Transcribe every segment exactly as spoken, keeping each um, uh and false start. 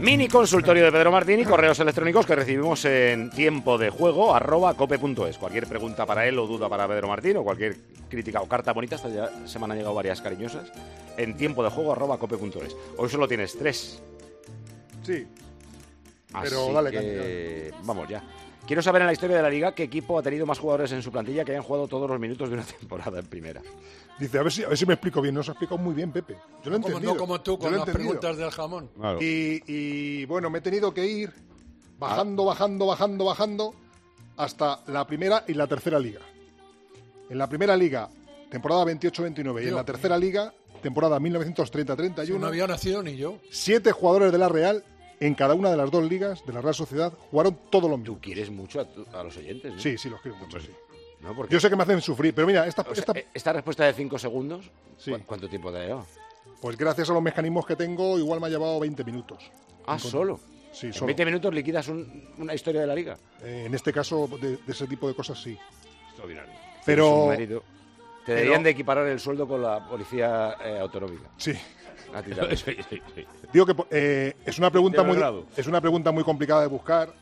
Mini consultorio de Pedro Martín y correos electrónicos que recibimos en tiempo de juego arroba cope punto es. Cualquier pregunta para él o duda para Pedro Martín o cualquier crítica o carta bonita, esta ya se me han llegado varias cariñosas, en tiempo de juego arroba cope punto es. Hoy solo tienes tres. Sí. Así Pero dale, que... vamos ya. Quiero saber en la historia de la Liga qué equipo ha tenido más jugadores en su plantilla que hayan jugado todos los minutos de una temporada en primera. Dice, a ver si, a ver si me explico bien. No se ha explicado muy bien, Pepe. Yo lo he No como, entendido. no como tú Yo con lo he las entendido. preguntas del jamón. Claro. Y, y, bueno, me he tenido que ir bajando, bajando, bajando, bajando hasta la primera y la tercera liga. En la primera liga, temporada veintiocho veintinueve, y en la tercera liga, temporada mil novecientos treinta treinta y uno, Si no había nacido ni yo. siete jugadores de la Real, en cada una de las dos ligas de la Real Sociedad, jugaron todos los Tú minutos. quieres mucho a, tu- a los oyentes, ¿no? Sí, sí, los quiero mucho, sí. ¿No? Porque, Yo sé que me hacen sufrir, pero mira, esta, o sea, esta, eh, esta respuesta de cinco segundos, Sí. ¿cu- ¿cuánto tiempo te ha llevado? pues gracias a los mecanismos que tengo, igual me ha llevado veinte minutos. Ah, solo. Sí, En solo. veinte minutos liquidas un- una historia de la Liga. Eh, en este caso, de, de ese tipo de cosas, sí. Extraordinario. Pero- Es un mérito. Te deberían pero- de equiparar el sueldo con la policía eh, autonómica. Sí. A ti también. Digo que eh, es una pregunta De muy Belgrado. es una pregunta muy complicada de buscar,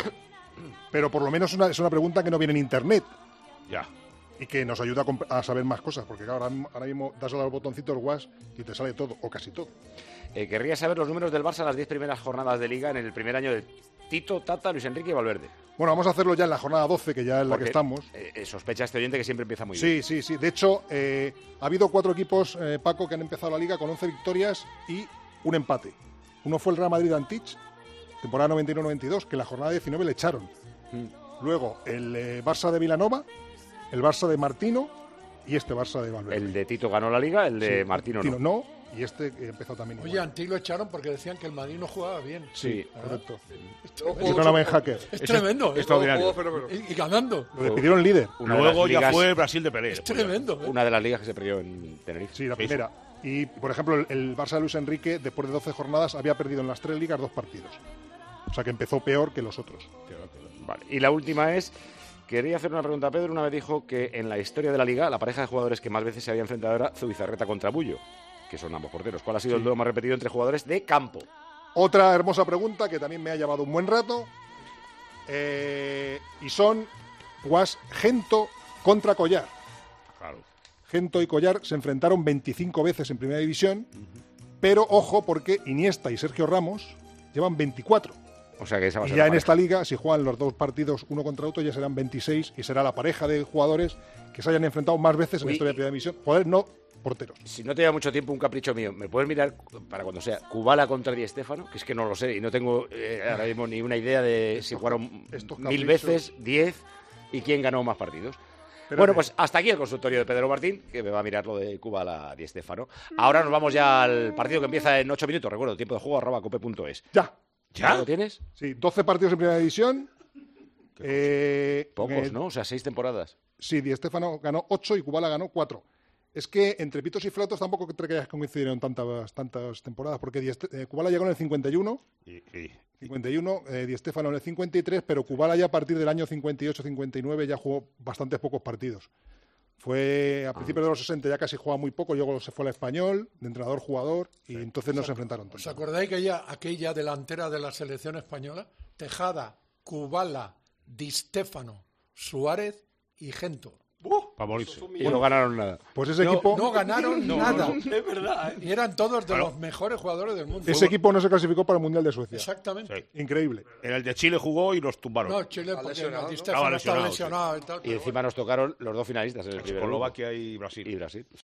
pero por lo menos una, es una pregunta que no viene en internet Ya. y que nos ayuda a, comp- a saber más cosas, porque claro, ahora, mismo- ahora mismo das al botoncito del WhatsApp y te sale todo, o casi todo. Eh, querría saber los números del Barça en las diez primeras jornadas de Liga en el primer año de Tito, Tata, Luis Enrique y Valverde. Bueno, vamos a hacerlo ya en la jornada doce, que ya es la Porque, que estamos. eh, eh, sospecha este oyente que siempre empieza muy bien. Sí, sí, sí. De hecho, eh, ha habido cuatro equipos, eh, Paco, que han empezado la liga con once victorias y un empate. Uno fue el Real Madrid Antich, temporada noventa y uno noventa y dos, que en la jornada diecinueve le echaron. Mm. Luego el eh, Barça de Vilanova, el Barça de Martino y este Barça de Valverde. El de Tito ganó la Liga, el de Sí, Martino Martino no. no. Y este eh, empezó también Oye, igual. Antí lo echaron porque decían que el Madrid no jugaba bien. Sí. Correcto. Es Y tremendo. sonaba en hacker. Es tremendo. ¿eh? extraordinario. Y, y ganando. Lo despidieron líder. Una de Luego las ya ligas- fue Brasil de Pelé. Es después ya. tremendo. ¿eh? Una de las ligas que se perdió en Tenerife. Sí, la Sí, primera. Y, por ejemplo, el, el Barça de Luis Enrique, después de doce jornadas, había perdido en las tres ligas dos partidos. O sea que empezó peor que los otros. Vale. Y la última es, quería hacer una pregunta a Pedro. Una vez dijo que en la historia de la Liga, la pareja de jugadores que más veces se había enfrentado era Zubizarreta contra Bullo, que son ambos porteros. ¿Cuál ha sido el duelo más repetido entre jugadores de campo? Otra hermosa pregunta que también me ha llevado un buen rato. Eh, y son, was Gento contra Collar. Claro. Gento y Collar se enfrentaron veinticinco veces en Primera División, pero ojo porque Iniesta y Sergio Ramos llevan veinticuatro. O sea que esa va a Y ser ya la en pareja. esta liga, si juegan los dos partidos uno contra otro, ya serán veintiséis y será la pareja de jugadores que se hayan enfrentado más veces en Uy, la historia de Primera División. Jugadores no porteros. Si no te lleva mucho tiempo, un capricho mío, ¿me puedes mirar para cuando sea Kubala contra Di Stéfano? Que es que no lo sé y no tengo eh, ahora mismo ni una idea de si jugaron estos mil caprichos. veces, diez y quién ganó más partidos. Espérate. Bueno, pues hasta aquí el consultorio de Pedro Martín, que me va a mirar lo de Kubala Di Stéfano. Ahora nos vamos ya al partido que empieza en ocho minutos. Recuerdo, tiempo de juego arroba cope punto es. Ya. ¿Ya lo tienes? Sí, doce partidos en Primera División. Eh, Pocos, eh, ¿no? O sea, seis temporadas. Sí, Di Stéfano ganó ocho y Kubala ganó cuatro. Es que entre pitos y flautos tampoco te creas que coincidieron tantas, tantas temporadas, porque Di Este- eh, Kubala llegó en el cincuenta y uno, Y, y- cincuenta y uno, eh, Di Stéfano en el cincuenta y tres, pero Kubala ya a partir del año cincuenta y ocho cincuenta y nueve ya jugó bastantes pocos partidos. Fue a principios de los sesenta ya casi jugaba muy poco, luego se fue al Español, de entrenador-jugador, y entonces no se enfrentaron ¿Os tanto. acordáis que ella, aquella delantera de la selección española? Tejada, Kubala, Di Stéfano, Suárez y Gento. para morirse. Y no ganaron nada. Pues ese No, equipo, no ganaron nada. Es verdad, ¿eh? Y eran todos de los mejores jugadores del mundo. ese equipo no se clasificó para el Mundial de Suecia. Exactamente. Sí. Increíble. En el de Chile jugó y los tumbaron. No, Chile, porque lesionado, Di ¿no? Stéfano Estaba estaba lesionado, lesionado y tal. Y pero encima nos tocaron los dos finalistas en el primer grupo. Eslovaquia y Brasil. Y Brasil.